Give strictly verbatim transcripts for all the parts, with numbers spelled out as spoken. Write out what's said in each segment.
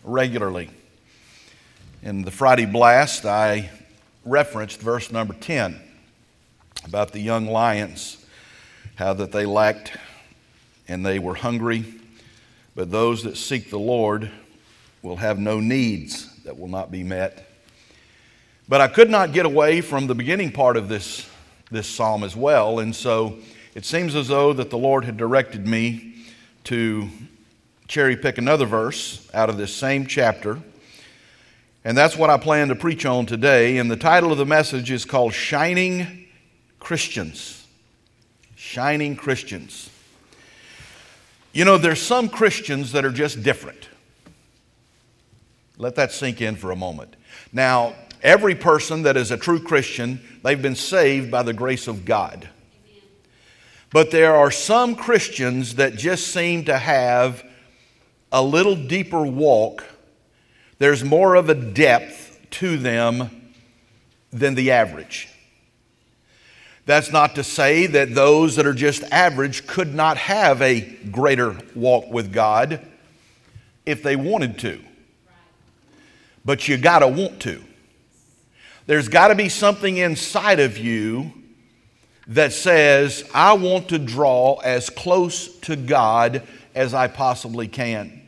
regularly. In the Friday Blast, I referenced verse number ten about the young lions, how that they lacked and they were hungry, but those that seek the Lord will have no needs that will not be met. But I could not get away from the beginning part of this, this psalm as well, and so it seems as though that the Lord had directed me to cherry pick another verse out of this same chapter, and that's what I plan to preach on today. And the title of the message is called Shining Christians. Shining Christians. You know, there's some Christians that are just different. Let that sink in for a moment. Now, every person that is a true Christian, they've been saved by the grace of God. But there are some Christians that just seem to have a little deeper walk. There's more of a depth to them than the average. That's not to say that those that are just average could not have a greater walk with God if they wanted to. But you gotta want to. There's got to be something inside of you that says, I want to draw as close to God as I possibly can.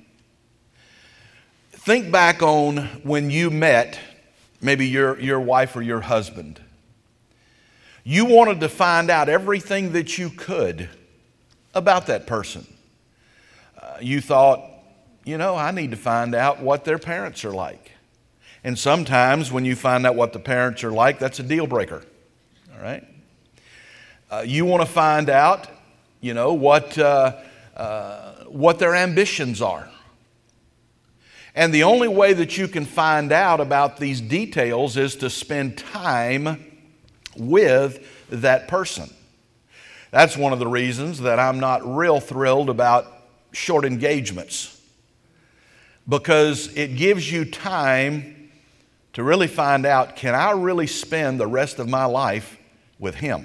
Think back on when you met maybe your, your wife or your husband. You wanted to find out everything that you could about that person. Uh, you thought, you know, I need to find out what their parents are like. And sometimes when you find out what the parents are like, that's a deal breaker. All right? Uh, you want to find out, you know, what, uh, uh, what their ambitions are. And the only way that you can find out about these details is to spend time with that person. That's one of the reasons that I'm not real thrilled about short engagements, because it gives you time to really find out, can I really spend the rest of my life with him?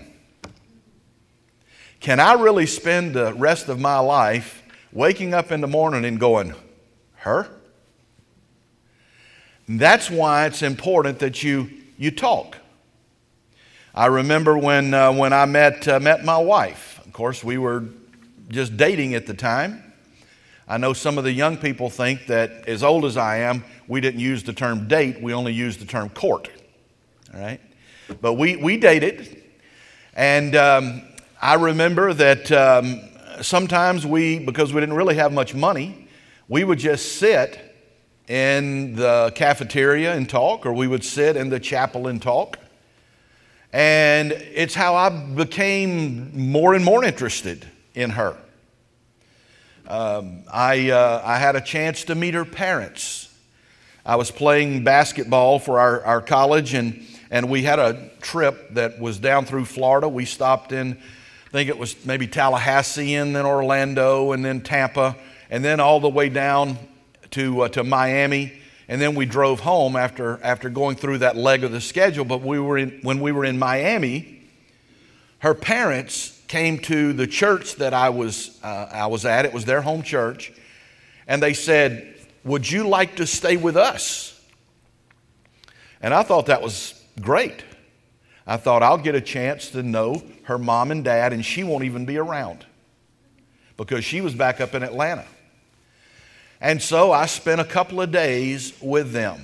Can I really spend the rest of my life waking up in the morning and going, her? That's why it's important that you, you talk. I remember when, uh, when I met, uh, met my wife. Of course, we were just dating at the time. I know some of the young people think that as old as I am, we didn't use the term date, we only used the term court. All right? But we, we dated, and um, I remember that um, sometimes we, because we didn't really have much money, we would just sit in the cafeteria and talk, or we would sit in the chapel and talk. And it's how I became more and more interested in her. Um, I, uh, I had a chance to meet her parents. I was playing basketball for our, our college, and, and we had a trip that was down through Florida. We stopped in, I think it was maybe Tallahassee, and then Orlando, and then Tampa, and then all the way down to, uh, to Miami. And then we drove home after, after going through that leg of the schedule. But we were in, when we were in Miami, her parents came to the church that I was, uh, I was at. It was their home church. And they said, would you like to stay with us? And I thought that was great. I thought I'll get a chance to know her mom and dad, and she won't even be around because she was back up in Atlanta. And so I spent a couple of days with them.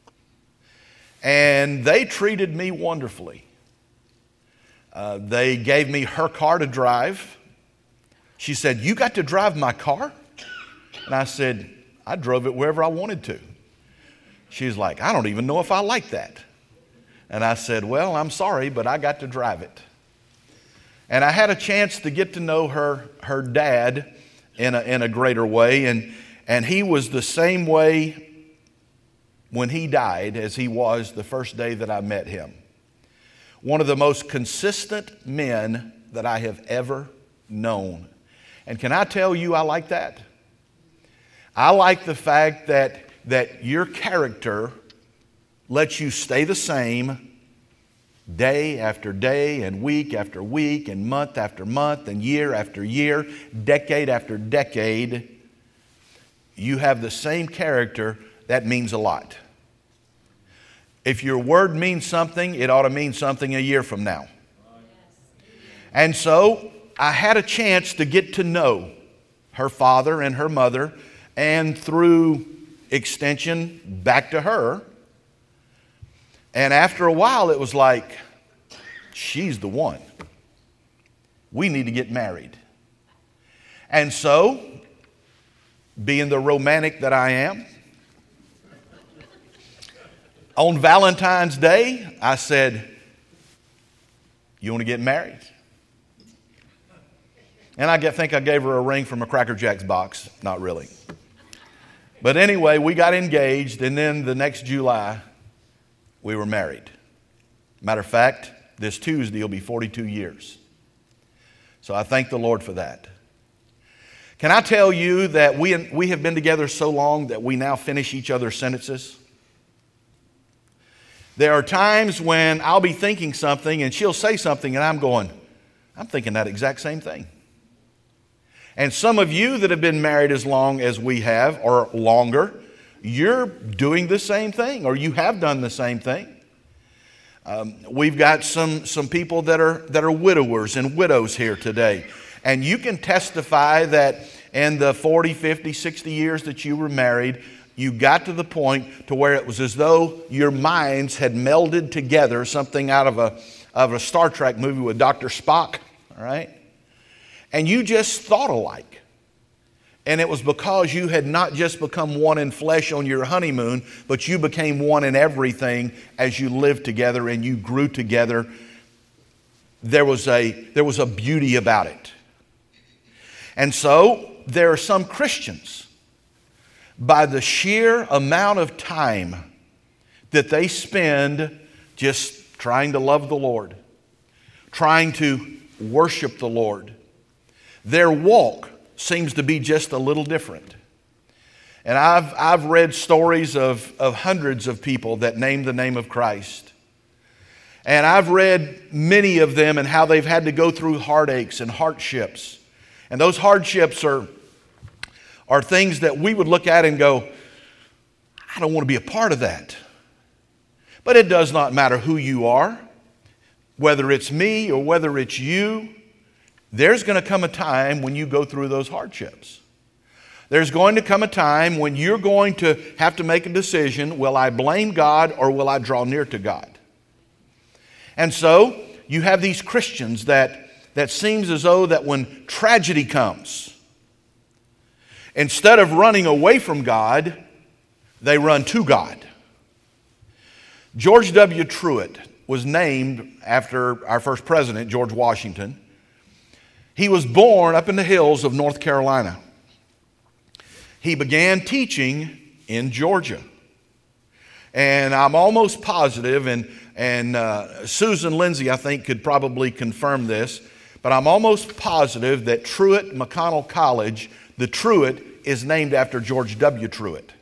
And they treated me wonderfully. Uh, they gave me her car to drive. She said, you got to drive my car? And I said, I drove it wherever I wanted to. She's like, I don't even know if I like that. And I said, well, I'm sorry, but I got to drive it. And I had a chance to get to know her, her dad in a, in a greater way. And And he was the same way when he died as he was the first day that I met him. One of the most consistent men that I have ever known. And can I tell you, I like that? I like the fact that, that your character lets you stay the same day after day and week after week and month after month and year after year, decade after decade. You have the same character that means a lot. If your word means something, it ought to mean something a year from now. And so I had a chance to get to know her father and her mother, and through extension, back to her. And after a while, it was like, she's the one. We need to get married. And so, being the romantic that I am, on Valentine's Day, I said, you want to get married? And I get, think I gave her a ring from a Cracker Jacks box. Not really. But anyway, we got engaged, and then the next July, we were married. Matter of fact, this Tuesday will be forty-two years. So I thank the Lord for that. Can I tell you that we, we have been together so long that we now finish each other's sentences? There are times when I'll be thinking something and she'll say something and I'm going, I'm thinking that exact same thing. And some of you that have been married as long as we have, or longer, you're doing the same thing, or you have done the same thing. Um, we've got some, some people that are, that are widowers and widows here today. And you can testify that in the forty, fifty, sixty years that you were married, you got to the point to where it was as though your minds had melded together, something out of a, of a Star Trek movie with Doctor Spock, all right? And you just thought alike. And it was because you had not just become one in flesh on your honeymoon, but you became one in everything as you lived together and you grew together. There was a, there was a beauty about it. And so there are some Christians, by the sheer amount of time that they spend just trying to love the Lord, trying to worship the Lord, their walk seems to be just a little different. And I've, I've read stories of, of hundreds of people that name the name of Christ. And I've read many of them and how they've had to go through heartaches and hardships. And those hardships are, are things that we would look at and go, I don't want to be a part of that. But it does not matter who you are, whether it's me or whether it's you. There's going to come a time when you go through those hardships. There's going to come a time when you're going to have to make a decision, will I blame God or will I draw near to God? And so you have these Christians that, that seems as though that when tragedy comes, instead of running away from God, they run to God. George W. Truett was named after our first president, George Washington. He was born up in the hills of North Carolina. He began teaching in Georgia. And I'm almost positive, and, and uh, Susan Lindsay, I think, could probably confirm this, but I'm almost positive that Truett McConnell College, the Truett, is named after George W. Truett.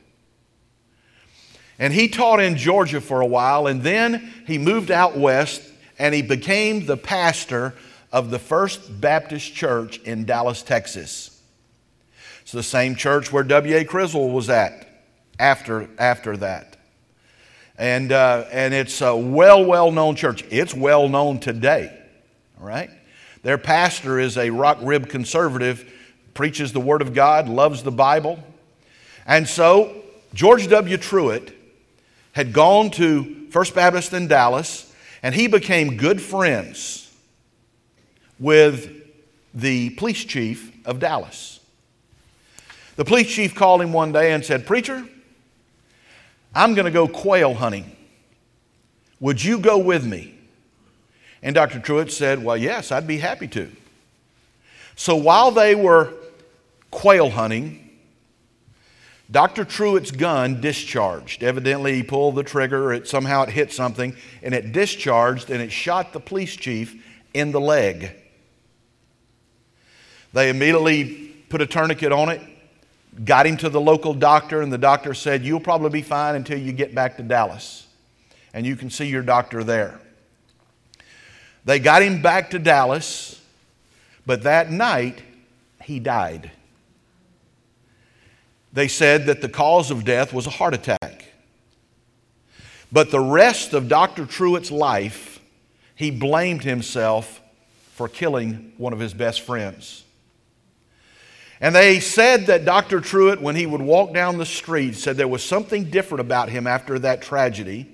And he taught in Georgia for a while, and then he moved out west, and he became the pastor of the First Baptist Church in Dallas, Texas. It's the same church where W A Criswell was at after, after that. And, uh, and it's a well, well-known church. It's well-known today, all right? Their pastor is a rock-rib conservative, preaches the Word of God, loves the Bible. And so George W. Truett had gone to First Baptist in Dallas, and he became good friends with the police chief of Dallas. The police chief called him one day and said, "Preacher, I'm going to go quail hunting. Would you go with me?" And Doctor Truett said, "Well, yes, I'd be happy to." So while they were quail hunting, Doctor Truett's gun discharged. Evidently, he pulled the trigger, it somehow it hit something, and it discharged, and it shot the police chief in the leg. They immediately put a tourniquet on it, got him to the local doctor, and the doctor said, "You'll probably be fine until you get back to Dallas, and you can see your doctor there." They got him back to Dallas, but that night, he died. They said that the cause of death was a heart attack. But the rest of Doctor Truett's life, he blamed himself for killing one of his best friends. And they said that Doctor Truett, when he would walk down the street, said there was something different about him after that tragedy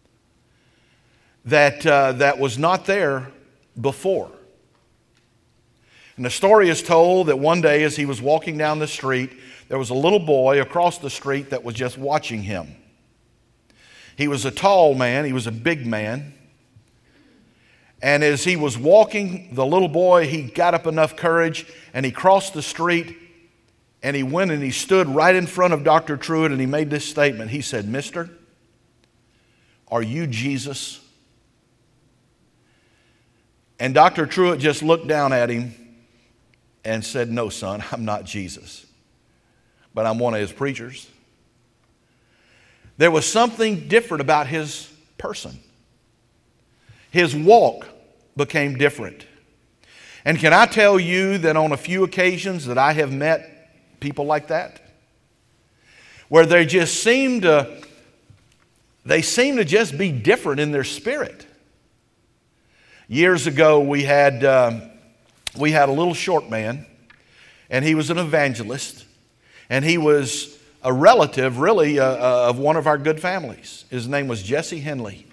that, uh, that was not there before. And the story is told that one day as he was walking down the street, there was a little boy across the street that was just watching him. He was a tall man, he was a big man. And as he was walking, the little boy, he got up enough courage and he crossed the street and he went and he stood right in front of Doctor Truett and he made this statement. He said, "Mister, are you Jesus?" And Doctor Truett just looked down at him and said, "No, son, I'm not Jesus, but I'm one of his preachers." There was something different about his person. His walk became different. And can I tell you that on a few occasions that I have met people like that, where they just seem to, they seem to just be different in their spirit. Years ago, we had um, we had a little short man, and he was an evangelist, and he was a relative, really, uh, uh, of one of our good families. His name was Jesse Henley.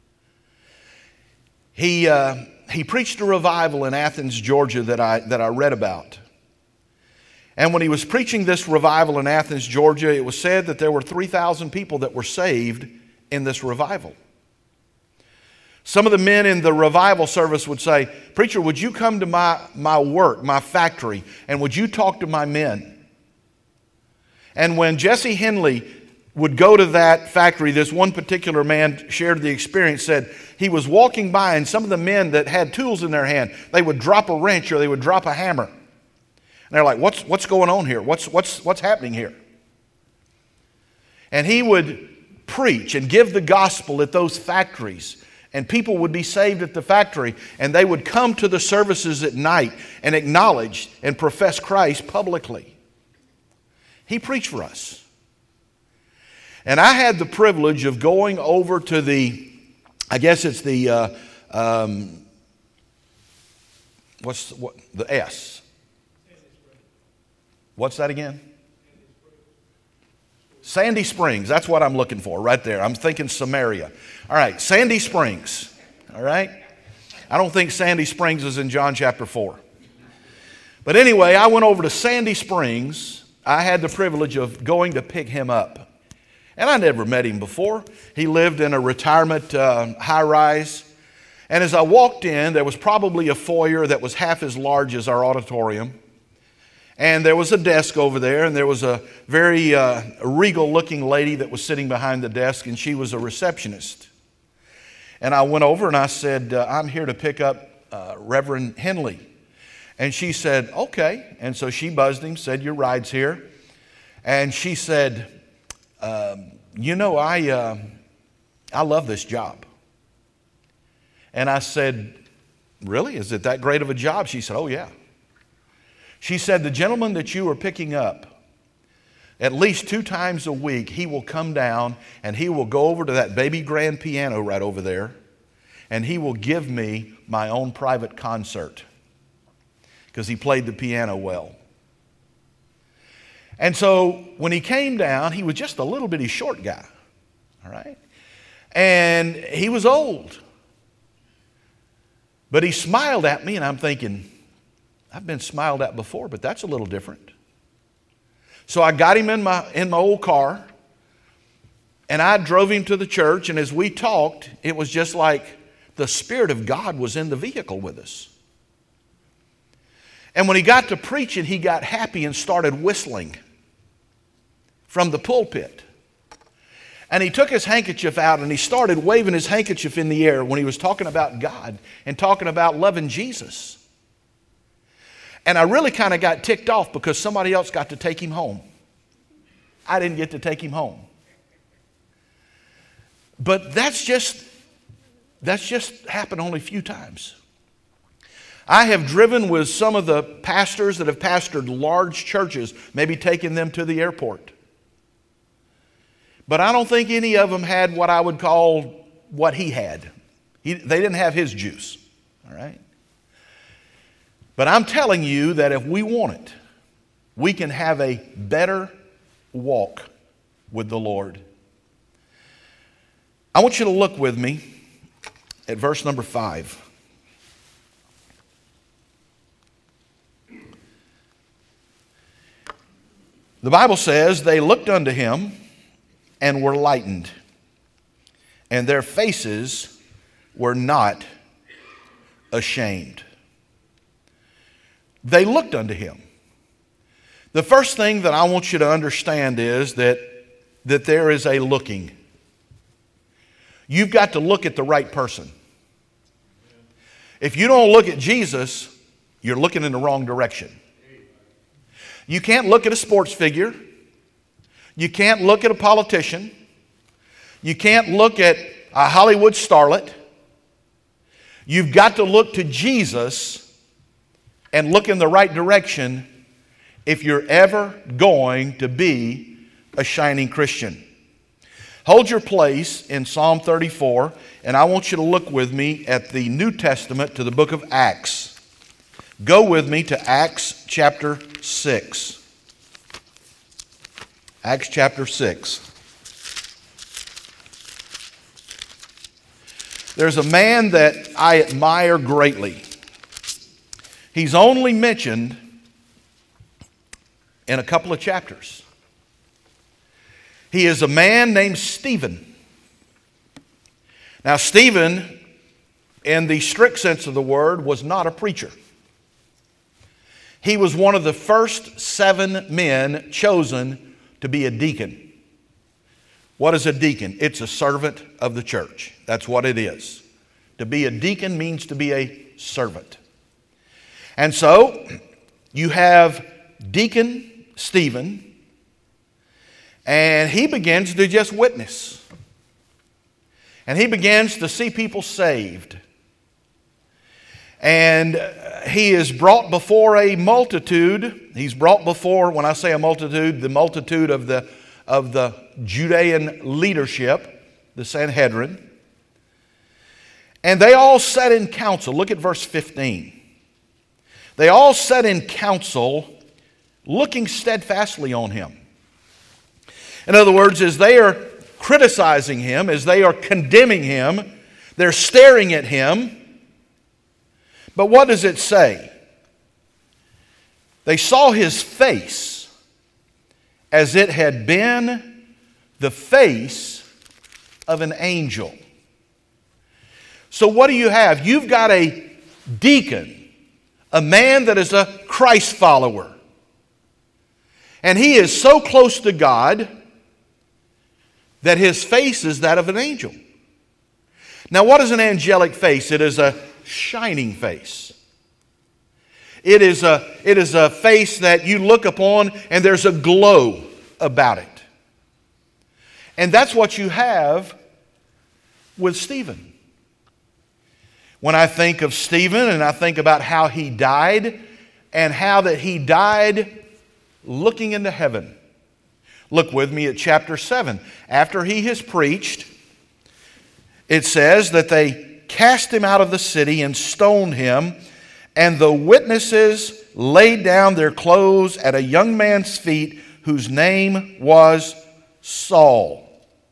He, uh, he preached a revival in Athens, Georgia that I, that I read about. And when he was preaching this revival in Athens, Georgia, it was said that there were three thousand people that were saved in this revival. Some of the men in the revival service would say, "Preacher, would you come to my, my work, my factory, and would you talk to my men?" And when Jesse Henley would go to that factory, this one particular man shared the experience, said he was walking by and some of the men that had tools in their hand, they would drop a wrench or they would drop a hammer. And they're like, what's, what's going on here? What's, what's, what's happening here? And he would preach and give the gospel at those factories, and people would be saved at the factory, and they would come to the services at night and acknowledge and profess Christ publicly. He preached for us. And I had the privilege of going over to the, I guess it's the, uh, um, what's what, the S? What's that again? Sandy Springs. That's what I'm looking for right there. I'm thinking Samaria. All right, Sandy Springs. All right? I don't think Sandy Springs is in John chapter four. But anyway, I went over to Sandy Springs. I had the privilege of going to pick him up. And I never met him before. He lived in a retirement uh, high-rise. And as I walked in, there was probably a foyer that was half as large as our auditorium. And there was a desk over there, and there was a very uh, regal-looking lady that was sitting behind the desk, and she was a receptionist. And I went over and I said, uh, "I'm here to pick up uh, Reverend Henley." And she said, "Okay." And so she buzzed him, said, "Your ride's here." And she said, Um, you know, I, uh, I love this job. And I said, "Really? Is it that great of a job?" She said, "Oh, yeah." She said, "The gentleman that you are picking up, at least two times a week, he will come down and he will go over to that baby grand piano right over there, and he will give me my own private concert because he played the piano well." And so when he came down, he was just a little bitty short guy, all right? And he was old. But he smiled at me, and I'm thinking, I've been smiled at before, but that's a little different. So I got him in my, in my old car, and I drove him to the church, and as we talked, it was just like the Spirit of God was in the vehicle with us. And when he got to preaching, he got happy and started whistling from the pulpit. And he took his handkerchief out and he started waving his handkerchief in the air when he was talking about God and talking about loving Jesus. And I really kind of got ticked off because somebody else got to take him home. I didn't get to take him home. But that's just, that's just happened only a few times. I have driven with some of the pastors that have pastored large churches, maybe taken them to the airport. But I don't think any of them had what I would call what he had. He, they didn't have his juice. All right? But I'm telling you that if we want it, we can have a better walk with the Lord. I want you to look with me at verse number five. The Bible says, they looked unto him and were lightened, and their faces were not ashamed. They looked unto him. The first thing that I want you to understand is that, that there is a looking. You've got to look at the right person. If you don't look at Jesus, you're looking in the wrong direction. You can't look at a sports figure. You can't look at a politician. You can't look at a Hollywood starlet. You've got to look to Jesus and look in the right direction if you're ever going to be a shining Christian. Hold your place in Psalm thirty-four, and I want you to look with me at the New Testament to the book of Acts. Go with me to Acts chapter six. Acts chapter six. There's a man that I admire greatly. He's only mentioned in a couple of chapters. He is a man named Stephen. Now, Stephen, in the strict sense of the word, was not a preacher. He was one of the first seven men chosen to be a deacon. What is a deacon? It's a servant of the church. That's what it is. To be a deacon means to be a servant. And so, you have Deacon Stephen, and he begins to just witness. And he begins to see people saved. And he is brought before a multitude. He's brought before, when I say a multitude, the multitude of the, of the Judean leadership, the Sanhedrin. And they all sat in council. Look at verse fifteen. They all sat in council, looking steadfastly on him. In other words, as they are criticizing him, as they are condemning him, they're staring at him. But what does it say? They saw his face as it had been the face of an angel. So what do you have? You've got a deacon, a man that is a Christ follower. And he is so close to God that his face is that of an angel. Now, what is an angelic face? It is a shining face. It is a, it is a face that you look upon and there's a glow about it. And that's what you have with Stephen. When I think of Stephen and I think about how he died and how that he died looking into heaven. Look with me at chapter seven. After he has preached, it says that they cast him out of the city and stoned him, and the witnesses laid down their clothes at a young man's feet whose name was Saul.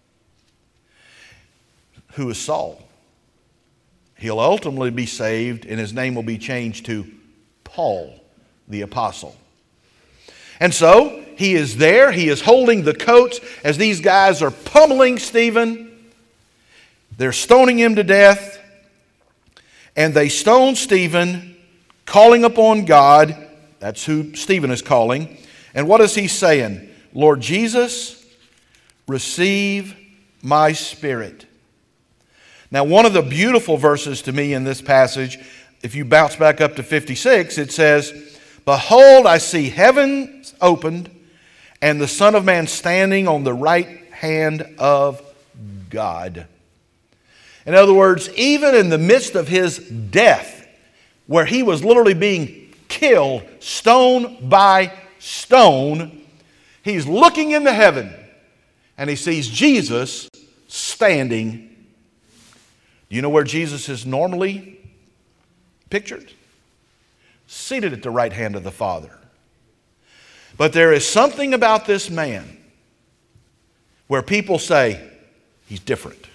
Who is Saul? He'll ultimately be saved, and his name will be changed to Paul, the apostle. And so, he is there. He is holding the coats as these guys are pummeling Stephen. They're stoning him to death. And they stone Stephen, calling upon God. That's who Stephen is calling. And what is he saying? Lord Jesus, receive my spirit. Now, one of the beautiful verses to me in this passage, if you bounce back up to fifty-six, it says, Behold, I see heavens opened, and the Son of Man standing on the right hand of God. In other words, even in the midst of his death, where he was literally being killed stone by stone, he's looking into heaven, and he sees Jesus standing. Do you know where Jesus is normally pictured? Seated at the right hand of the Father. But there is something about this man where people say, he's different.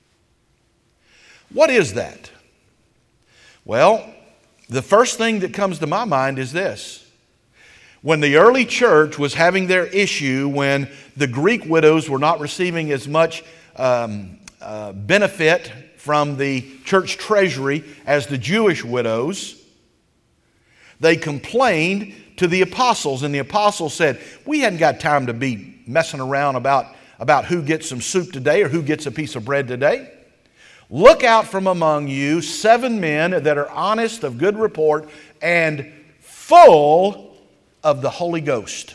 What is that? Well, the first thing that comes to my mind is this. When the early church was having their issue, when the Greek widows were not receiving as much um, uh, benefit from the church treasury as the Jewish widows, they complained to the apostles. And the apostles said, we hadn't got time to be messing around about, about who gets some soup today or who gets a piece of bread today. Look out from among you seven men that are honest, of good report, and full of the Holy Ghost.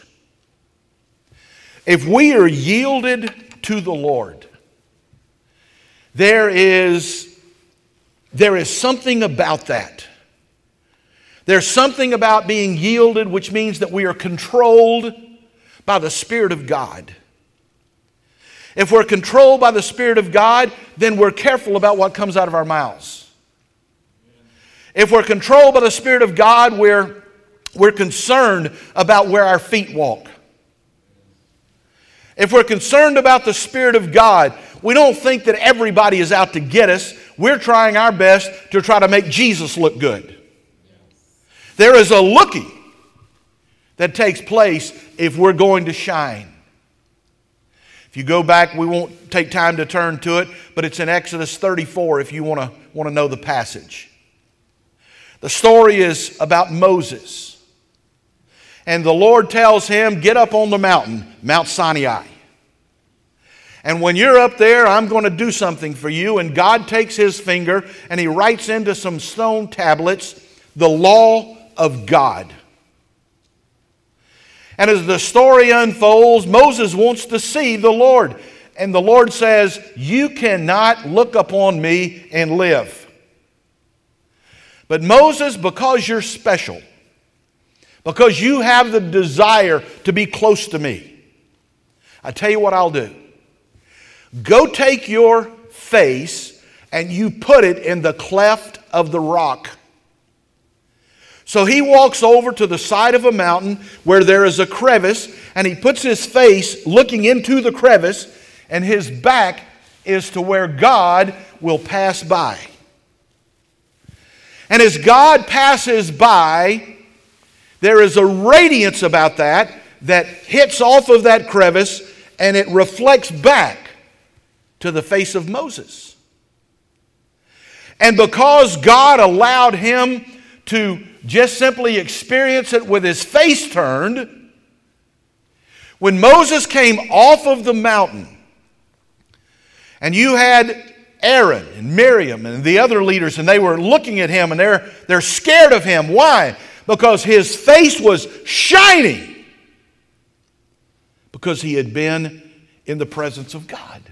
If we are yielded to the Lord, there is, there is something about that. There's something about being yielded, which means that we are controlled by the Spirit of God. If we're controlled by the Spirit of God, then we're careful about what comes out of our mouths. If we're controlled by the Spirit of God, we're, we're concerned about where our feet walk. If we're concerned about the Spirit of God, we don't think that everybody is out to get us. We're trying our best to try to make Jesus look good. There is a looking that takes place if we're going to shine. If you go back, we won't take time to turn to it, but it's in Exodus thirty-four if you want to want to know the passage. The story is about Moses. And the Lord tells him, get up on the mountain, Mount Sinai. And when you're up there, I'm going to do something for you. And God takes his finger and he writes into some stone tablets the law of God. And as the story unfolds, Moses wants to see the Lord. And the Lord says, you cannot look upon me and live. But Moses, because you're special, because you have the desire to be close to me, I tell you what I'll do. Go take your face and you put it in the cleft of the rock. So he walks over to the side of a mountain where there is a crevice, and he puts his face looking into the crevice, and his back is to where God will pass by. And as God passes by, there is a radiance about that that hits off of that crevice, and it reflects back to the face of Moses. And because God allowed him to just simply experience it with his face turned, when Moses came off of the mountain, and you had Aaron and Miriam and the other leaders, and they were looking at him, and they're, they're scared of him. Why? Because his face was shining. Because he had been in the presence of God.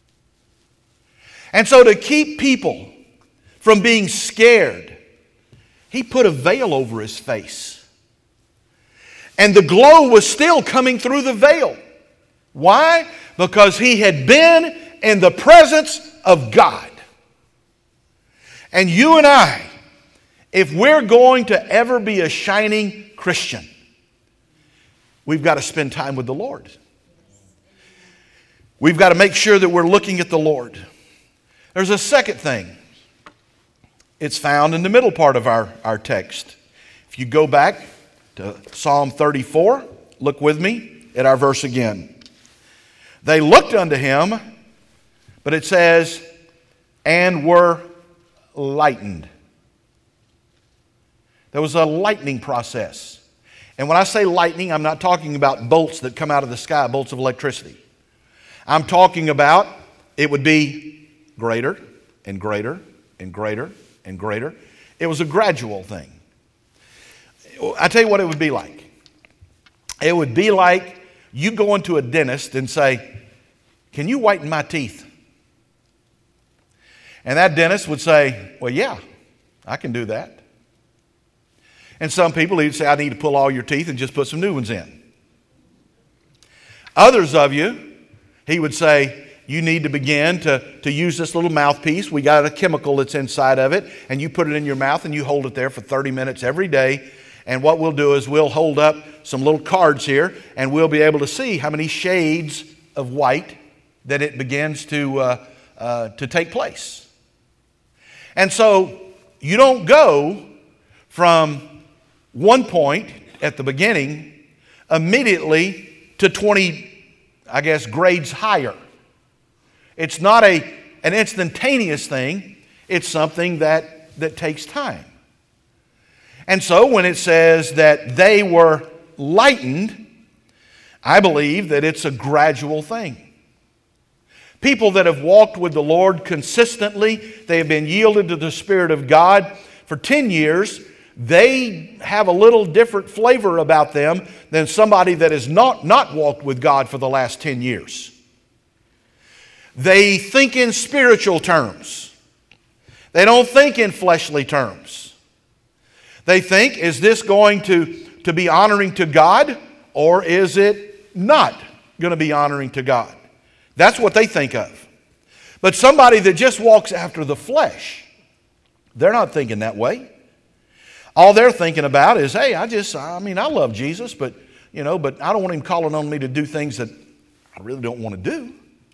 And so to keep people from being scared, he put a veil over his face. And the glow was still coming through the veil. Why? Because he had been in the presence of God. And you and I, if we're going to ever be a shining Christian, we've got to spend time with the Lord. We've got to make sure that we're looking at the Lord. There's a second thing. It's found in the middle part of our, our text. If you go back to Psalm thirty-four, look with me at our verse again. They looked unto him, but it says, and were lightened. There was a lightning process. And when I say lightning, I'm not talking about bolts that come out of the sky, bolts of electricity. I'm talking about it would be greater and greater and greater and greater. It was a gradual thing. I tell you what it would be like. It would be like you go into a dentist and say, can you whiten my teeth? And that dentist would say, well, yeah, I can do that. And some people, he'd say, I need to pull all your teeth and just put some new ones in. Others of you, He would say, you need to begin to, to use this little mouthpiece. We got a chemical that's inside of it, and you put it in your mouth and you hold it there for thirty minutes every day. And what we'll do is we'll hold up some little cards here, and we'll be able to see how many shades of white that it begins to, uh, uh, to take place. And so you don't go from one point at the beginning immediately to twenty, I guess, grades higher. It's not a, an instantaneous thing. It's something that, that takes time. And so when it says that they were lightened, I believe that it's a gradual thing. People that have walked with the Lord consistently, they have been yielded to the Spirit of God for ten years, they have a little different flavor about them than somebody that has not, not walked with God for the last ten years. They think in spiritual terms. They don't think in fleshly terms. They think, is this going to, to be honoring to God, or is it not going to be honoring to God? That's what they think of. But somebody that just walks after the flesh, they're not thinking that way. All they're thinking about is, hey, I just, I mean, I love Jesus, but, you know, but I don't want him calling on me to do things that I really don't want to do.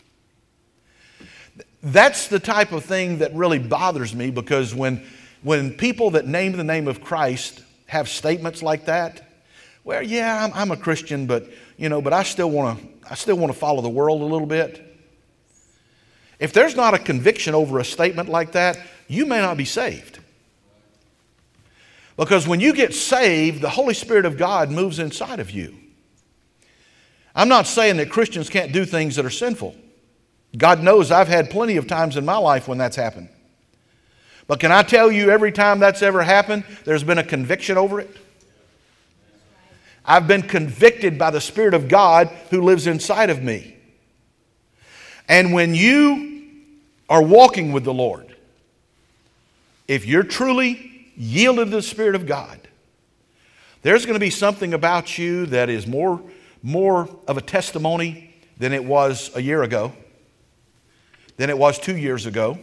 That's the type of thing that really bothers me, because when, when people that name the name of Christ have statements like that, well, yeah, I'm, I'm a Christian, but, you know, but I still want to, I still want to follow the world a little bit. If there's not a conviction over a statement like that, you may not be saved. Because when you get saved, the Holy Spirit of God moves inside of you. I'm not saying that Christians can't do things that are sinful. God knows I've had plenty of times in my life when that's happened. But can I tell you, every time that's ever happened, there's been a conviction over it? I've been convicted by the Spirit of God who lives inside of me. And when you are walking with the Lord, if you're truly yielded to the Spirit of God, there's going to be something about you that is more, more of a testimony than it was a year ago, than it was two years ago.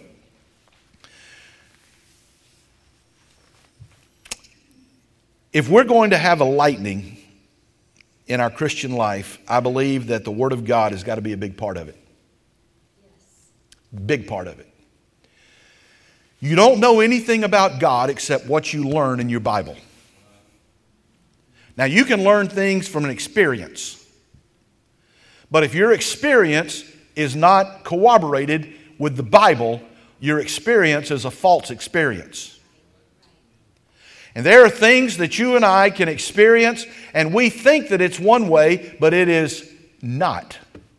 If we're going to have a lightning in our Christian life, I believe that the Word of God has got to be a big part of it. Yes. Big part of it. You don't know anything about God except what you learn in your Bible. Now, you can learn things from an experience. But if your experience is not corroborated with the Bible, your experience is a false experience. And there are things that you and I can experience, and we think that it's one way, but it is not.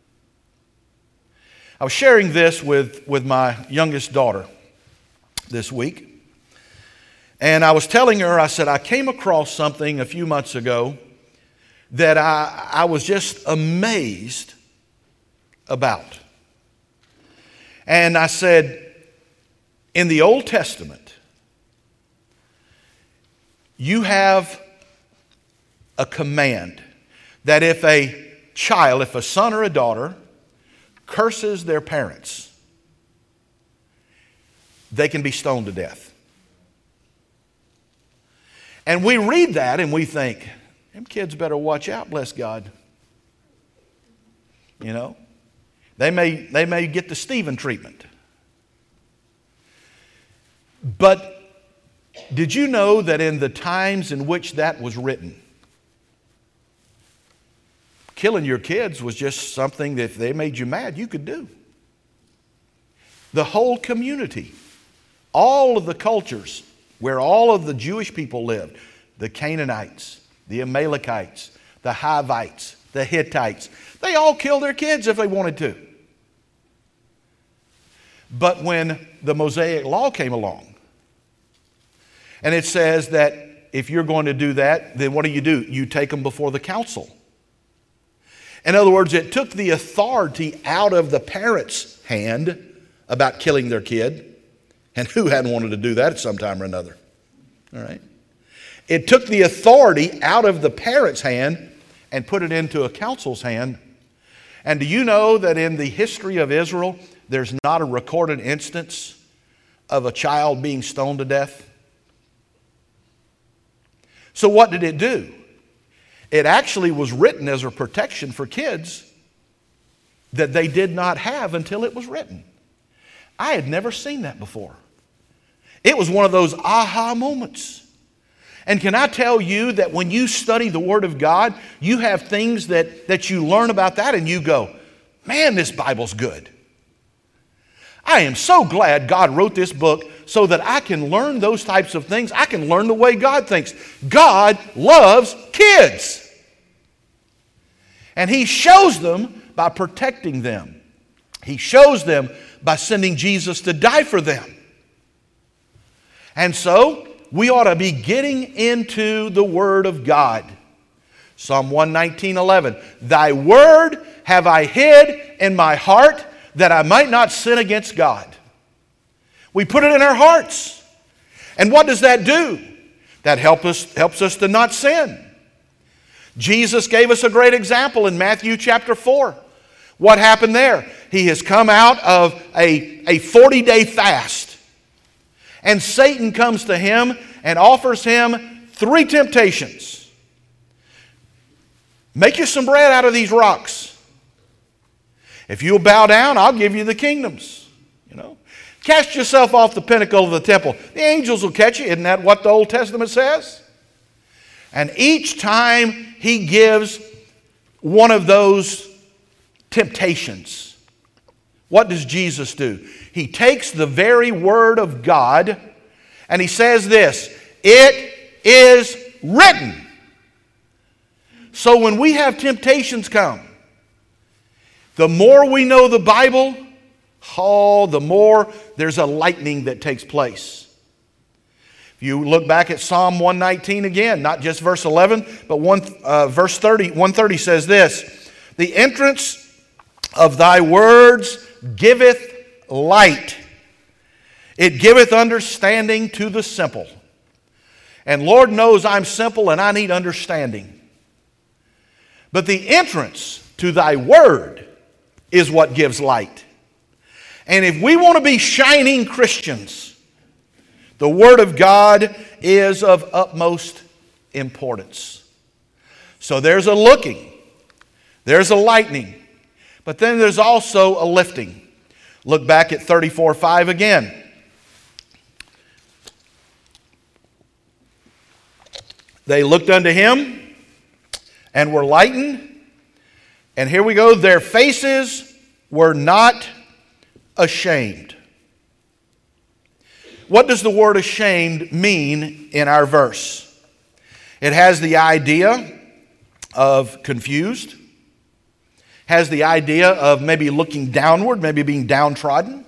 I was sharing this with, with my youngest daughter this week. And I was telling her, I said, I came across something a few months ago that I, I was just amazed about. And I said, in the Old Testament, you have a command that if a child, if a son or a daughter curses their parents, they can be stoned to death. And we read that and we think, them kids better watch out, bless God. You know, they may, they may get the Stephen treatment. But did you know that in the times in which that was written, killing your kids was just something that if they made you mad, you could do? The whole community, all of the cultures where all of the Jewish people lived, the Canaanites, the Amalekites, the Hivites, the Hittites, they all killed their kids if they wanted to. But when the Mosaic Law came along, and it says that if you're going to do that, then what do you do? You take them before the council. In other words, it took the authority out of the parents' hand about killing their kid. And who hadn't wanted to do that at some time or another? All right. It took the authority out of the parents' hand and put it into a council's hand. And do you know that in the history of Israel, there's not a recorded instance of a child being stoned to death? So what did it do? It actually was written as a protection for kids that they did not have until it was written. I had never seen that before. It was one of those aha moments. And can I tell you that when you study the Word of God, you have things that, that you learn about that and you go, man, this Bible's good. I am so glad God wrote this book so that I can learn those types of things. I can learn the way God thinks. God loves kids. And He shows them by protecting them. He shows them by sending Jesus to die for them. And so, we ought to be getting into the Word of God. Psalm one nineteen, eleven. Thy word have I hid in my heart that I might not sin against God. We put it in our hearts. And what does that do? That help us, helps us to not sin. Jesus gave us a great example in Matthew chapter four. What happened there? He has come out of a, a forty-day fast. And Satan comes to him and offers him three temptations. Make you some bread out of these rocks. If you'll bow down, I'll give you the kingdoms. You know, cast yourself off the pinnacle of the temple. The angels will catch you. Isn't that what the Old Testament says? And each time he gives one of those temptations, what does Jesus do? He takes the very word of God and he says this, it is written. So when we have temptations come, the more we know the Bible, oh, the more there's a lightning that takes place. If you look back at Psalm one nineteen again, not just verse eleven, but one, uh, verse thirty, one thirty says this, the entrance of thy words giveth light. It giveth understanding to the simple. And Lord knows I'm simple and I need understanding. But the entrance to thy word is what gives light. And if we want to be shining Christians, the Word of God is of utmost importance. So there's a looking, there's a lightning, but then there's also a lifting. Look back at thirty-four five again. They looked unto him and were lightened. And here we go, their faces were not ashamed. What does the word ashamed mean in our verse? It has the idea of confused, has the idea of maybe looking downward, maybe being downtrodden.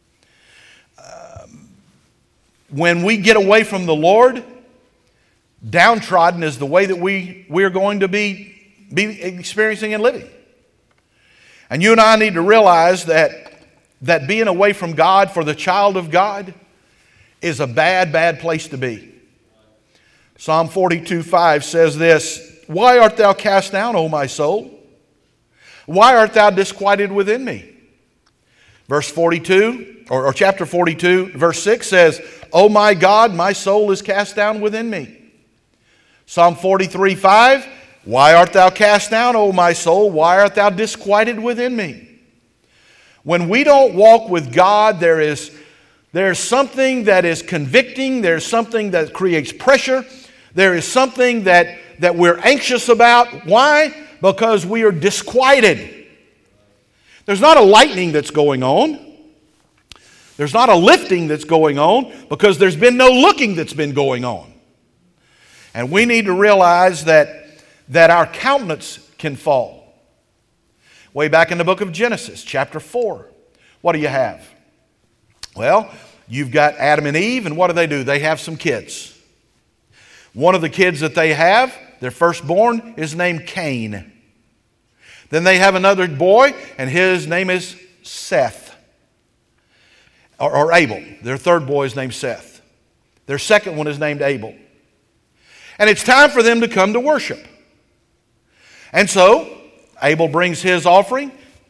Um, when we get away from the Lord, downtrodden is the way that we, we're going to be, be experiencing and living. And you and I need to realize that, that being away from God for the child of God is a bad, bad place to be. Psalm forty-two five says this, why art thou cast down, O my soul? Why art thou disquieted within me? Verse forty-two, or, or chapter forty-two, verse six says, O my God, my soul is cast down within me. Psalm forty-three five, why art thou cast down, O my soul? Why art thou disquieted within me? When we don't walk with God, there is there's something that is convicting. There's something that creates pressure. There is something that, that we're anxious about. Why? Because we are disquieted. There's not a lightning that's going on. There's not a lifting that's going on because there's been no looking that's been going on. And we need to realize that, that our countenance can fall. Way back in the book of Genesis, chapter four, what do you have? Well, you've got Adam and Eve, and what do they do? They have some kids. One of the kids that they have, their firstborn, is named Cain. Then they have another boy, and his name is Seth. Or, or Abel. Their third boy is named Seth. Their second one is named Abel. And it's time for them to come to worship. And so, Abel brings his offering,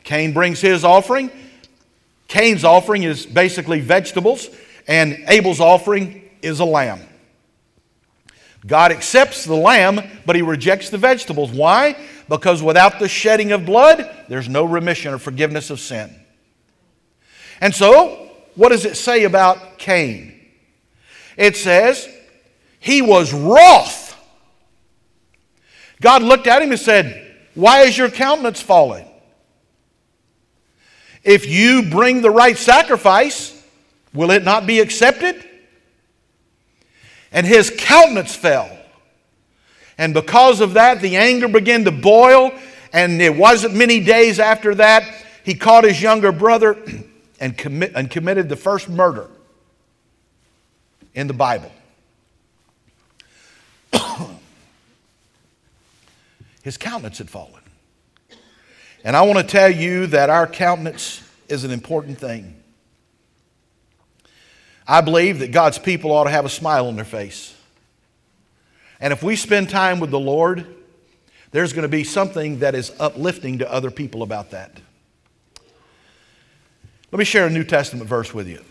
Cain brings his offering. Cain's offering is basically vegetables, and Abel's offering is a lamb. God accepts the lamb, but he rejects the vegetables. Why? Because without the shedding of blood, there's no remission or forgiveness of sin. And so, what does it say about Cain? It says, he was wroth. God looked at him and said, why is your countenance fallen? If you bring the right sacrifice, will it not be accepted? And his countenance fell. And because of that, the anger began to boil. And it wasn't many days after that, he caught his younger brother and, commit, and committed the first murder in the Bible. His countenance had fallen. And I want to tell you that our countenance is an important thing. I believe that God's people ought to have a smile on their face. And if we spend time with the Lord, there's going to be something that is uplifting to other people about that. Let me share a New Testament verse with you.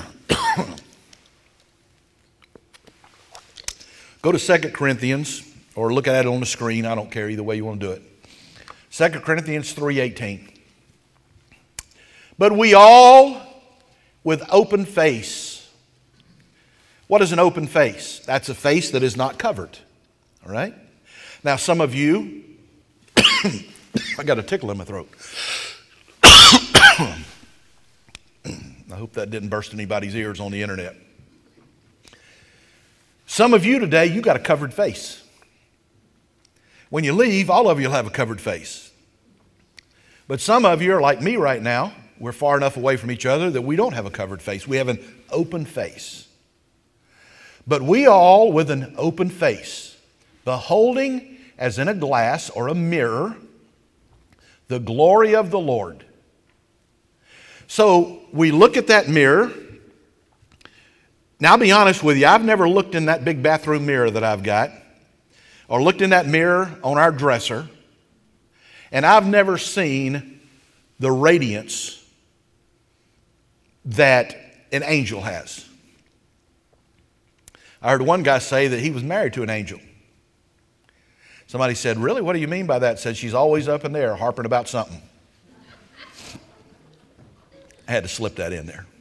Go to Second Corinthians, or look at it on the screen. I don't care either way you want to do it. Second Corinthians three eighteen. But we all, with open face. What is an open face? That's a face that is not covered. All right? Now, some of you, I got a tickle in my throat. I hope that didn't burst anybody's ears on the internet. Some of you today, you got a covered face. When you leave, all of you will have a covered face. But some of you are like me right now. We're far enough away from each other that we don't have a covered face. We have an open face. But we all, with an open face, beholding as in a glass or a mirror the glory of the Lord. So we look at that mirror. Now, I'll be honest with you, I've never looked in that big bathroom mirror that I've got, or looked in that mirror on our dresser, and I've never seen the radiance that an angel has. I heard one guy say that he was married to an angel. Somebody said, really, what do you mean by that? Said she's always up in there harping about something. I had to slip that in there.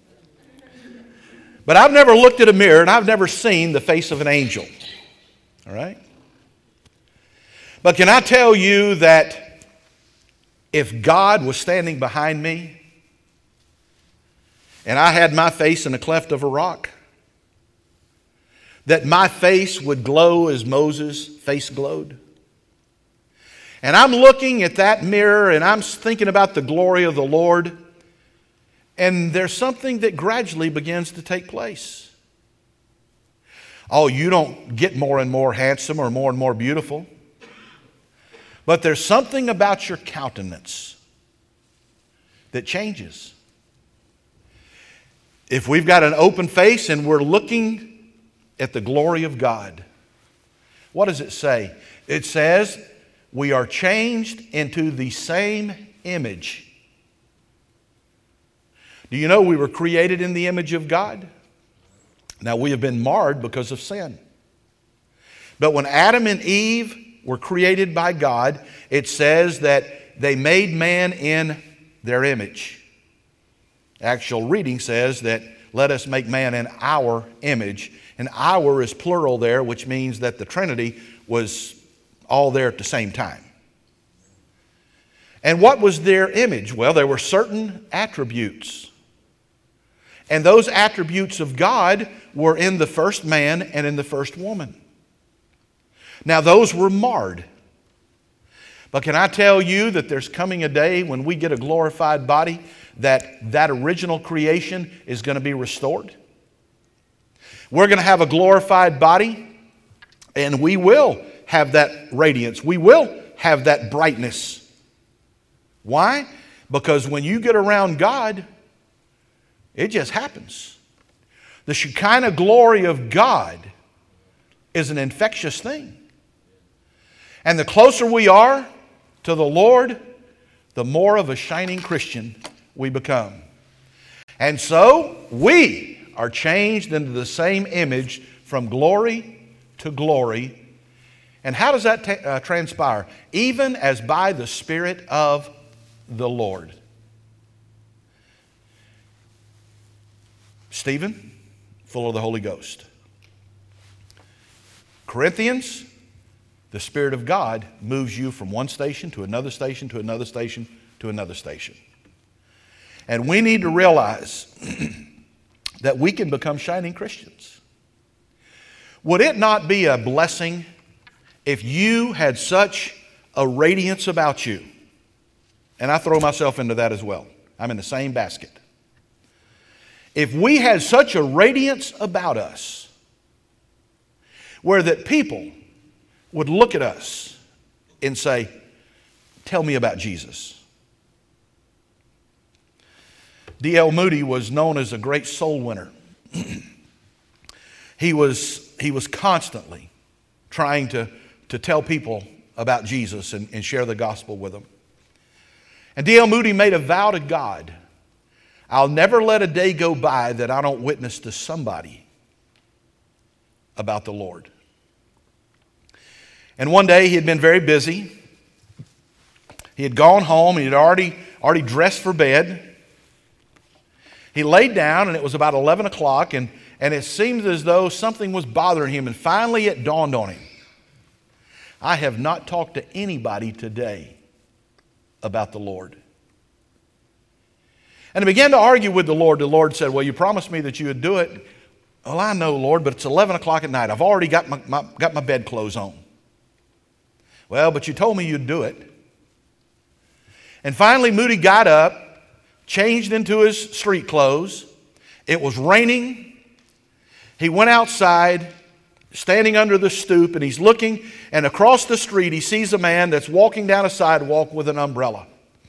But I've never looked at a mirror and I've never seen the face of an angel. All right? But can I tell you that if God was standing behind me and I had my face in the cleft of a rock, that my face would glow as Moses' face glowed? And I'm looking at that mirror and I'm thinking about the glory of the Lord, and there's something that gradually begins to take place. Oh, you don't get more and more handsome or more and more beautiful. But there's something about your countenance that changes. If we've got an open face and we're looking at the glory of God, what does it say? It says we are changed into the same image. Do you know we were created in the image of God? Now, we have been marred because of sin. But when Adam and Eve were created by God, it says that they made man in their image. Actual reading says that let us make man in our image. And our is plural there, which means that the Trinity was all there at the same time. And what was their image? Well, there were certain attributes. And those attributes of God were in the first man and in the first woman. Now, those were marred. But can I tell you that there's coming a day when we get a glorified body that that original creation is going to be restored? We're going to have a glorified body, and we will have that radiance. We will have that brightness. Why? Because when you get around God, it just happens. The Shekinah glory of God is an infectious thing. And the closer we are to the Lord, the more of a shining Christian we become. And so we are changed into the same image from glory to glory. And how does that ta- uh, transpire? Even as by the Spirit of the Lord. Stephen, full of the Holy Ghost. Corinthians, the Spirit of God moves you from one station to another station to another station to another station. And we need to realize that we can become shining Christians. Would it not be a blessing if you had such a radiance about you? And I throw myself into that as well. I'm in the same basket. If we had such a radiance about us, where that people would look at us and say, tell me about Jesus. D L Moody was known as a great soul winner. he was, he was constantly trying to, to tell people about Jesus and, and share the gospel with them. And D L Moody made a vow to God, I'll never let a day go by that I don't witness to somebody about the Lord. And one day he had been very busy. He had gone home. He had already, already dressed for bed. He laid down, and it was about eleven o'clock, and, and it seemed as though something was bothering him. And finally it dawned on him. I have not talked to anybody today about the Lord. And he began to argue with the Lord. The Lord said, well, you promised me that you would do it. Well, I know, Lord, but it's eleven o'clock at night. I've already got my, my, got my bedclothes on. Well, but you told me you'd do it. And finally, Moody got up, changed into his street clothes. It was raining. He went outside, standing under the stoop, and he's looking, and across the street he sees a man that's walking down a sidewalk with an umbrella.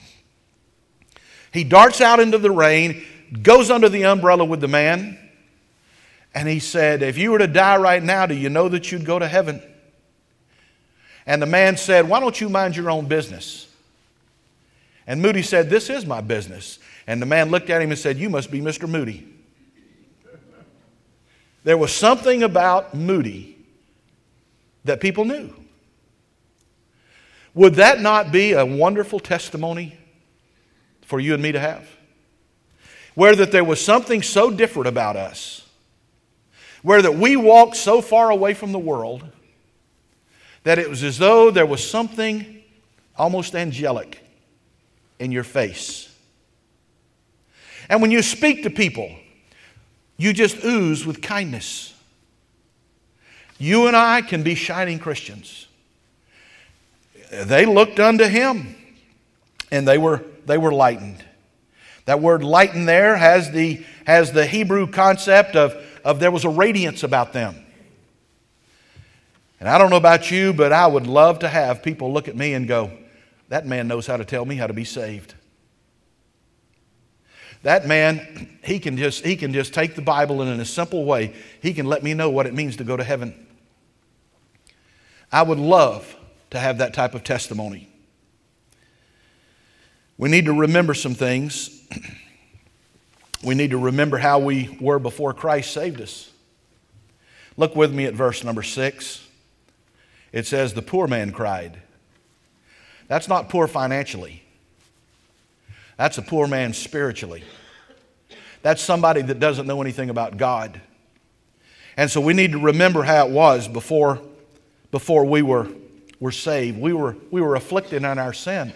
He darts out into the rain, goes under the umbrella with the man, and he said, if you were to die right now, do you know that you'd go to heaven? And the man said, why don't you mind your own business? And Moody said, this is my business. And the man looked at him and said, you must be Mister Moody. There was something about Moody that people knew. Would that not be a wonderful testimony for you and me to have? Where that there was something so different about us, where that we walked so far away from the world, that it was as though there was something almost angelic in your face. And when you speak to people, you just ooze with kindness. You and I can be shining Christians. They looked unto him, and they were, they were lightened. That word lighten there has the, has the Hebrew concept of, of there was a radiance about them. And I don't know about you, but I would love to have people look at me and go, that man knows how to tell me how to be saved. That man, he can just, he can just take the Bible and in a simple way, he can let me know what it means to go to heaven. I would love to have that type of testimony. We need to remember some things. We need to remember how we were before Christ saved us. Look with me at verse number six. It says, the poor man cried. That's not poor financially. That's a poor man spiritually. That's somebody that doesn't know anything about God. And so we need to remember how it was before, before we were, were saved. We were, we were afflicted in our sin.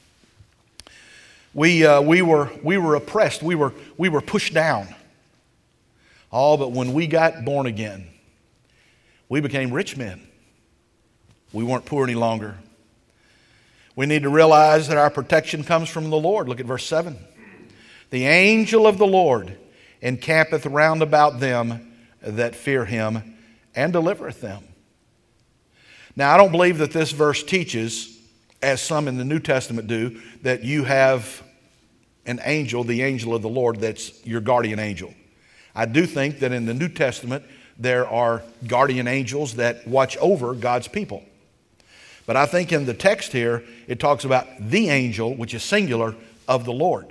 We, uh, we, were, we were oppressed. We were, we were pushed down. Oh, but when we got born again, we became rich men. We weren't poor any longer. We need to realize that our protection comes from the Lord. Look at verse seven. The angel of the Lord encampeth round about them that fear him and delivereth them. Now, I don't believe that this verse teaches, as some in the New Testament do, that you have an angel, the angel of the Lord, that's your guardian angel. I do think that in the New Testament there are guardian angels that watch over God's people. But I think in the text here, it talks about the angel, which is singular, of the Lord.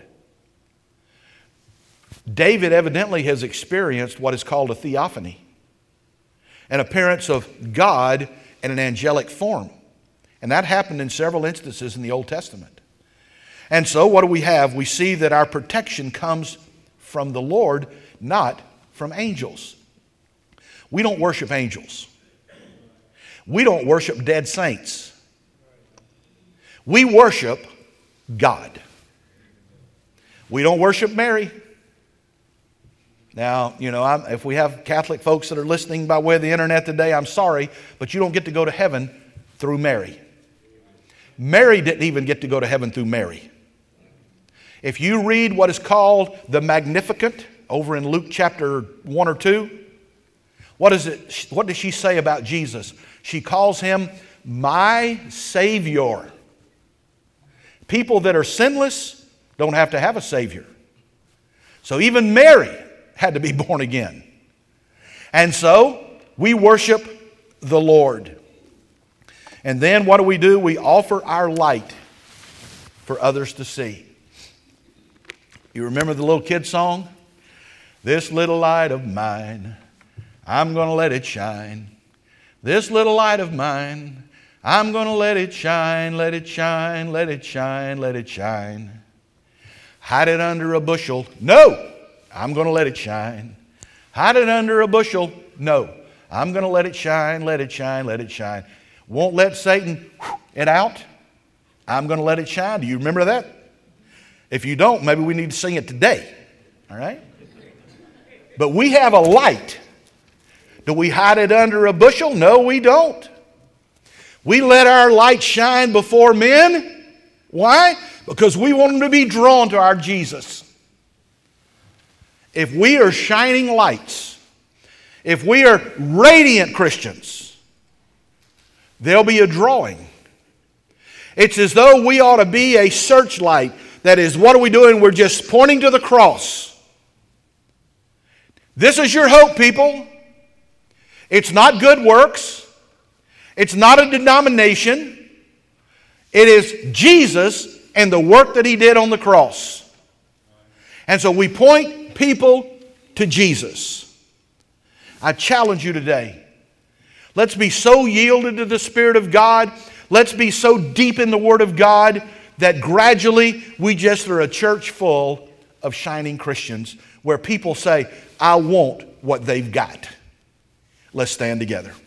David evidently has experienced what is called a theophany, an appearance of God in an angelic form. And that happened in several instances in the Old Testament. And so what do we have? We see that our protection comes from the Lord, not from angels. We don't worship angels. We don't worship dead saints. We worship God. We don't worship Mary. Now, you know, I'm, if we have Catholic folks that are listening by way of the internet today, I'm sorry, but you don't get to go to heaven through Mary. Mary didn't even get to go to heaven through Mary. If you read what is called the Magnificat over in Luke chapter one or two, what is it? What does she say about Jesus? She calls him my Savior. People that are sinless don't have to have a Savior. So even Mary had to be born again. And so we worship the Lord. And then what do we do? We offer our light for others to see. You remember the little kid song? This little light of mine, I'm going to let it shine. This little light of mine, I'm going to let it shine, let it shine, let it shine, let it shine. Hide it under a bushel. No, I'm going to let it shine. Hide it under a bushel. No, I'm going to let it shine, let it shine, let it shine. Won't let Satan it out. I'm going to let it shine. Do you remember that? If you don't, maybe we need to sing it today. All right? But we have a light. Do we hide it under a bushel? No, we don't. We let our light shine before men. Why? Because we want them to be drawn to our Jesus. If we are shining lights, if we are radiant Christians, there'll be a drawing. It's as though we ought to be a searchlight. That is, what are we doing? We're just pointing to the cross. This is your hope, people. It's not good works. It's not a denomination. It is Jesus and the work that He did on the cross. And so we point people to Jesus. I challenge you today. Let's be so yielded to the Spirit of God. Let's be so deep in the Word of God that gradually we just are a church full of shining Christians where people say, I want what they've got. Let's stand together.